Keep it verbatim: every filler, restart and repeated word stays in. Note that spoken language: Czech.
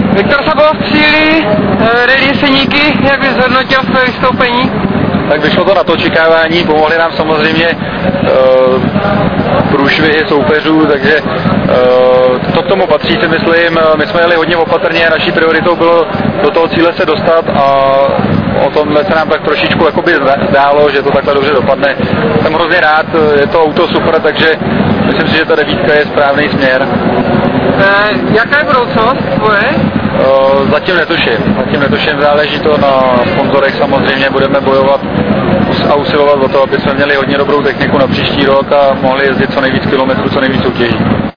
Viktor Sabov v cíli, Rally Jeseníky, jak bys zhodnotil své vystoupení? Tak vyšlo to na to očekávání, pomohli nám samozřejmě uh, průšvihy soupeřů, takže uh, to k tomu patří, si myslím. My jsme jeli hodně opatrně, naší prioritou bylo do toho cíle se dostat a o tomhle se nám tak trošičku jakoby zdálo, že to takhle dobře dopadne. Jsem hrozně rád, je to auto super, takže myslím si, že ta devítka je správný směr. E, jaká je budoucnost tvoje? Uh, zatím netuším, zatím netuším, záleží to na sponzorech samozřejmě, budeme bojovat a usilovat o to, aby jsme měli hodně dobrou techniku na příští rok a mohli jezdit co nejvíc kilometrů, co nejvíc soutěží.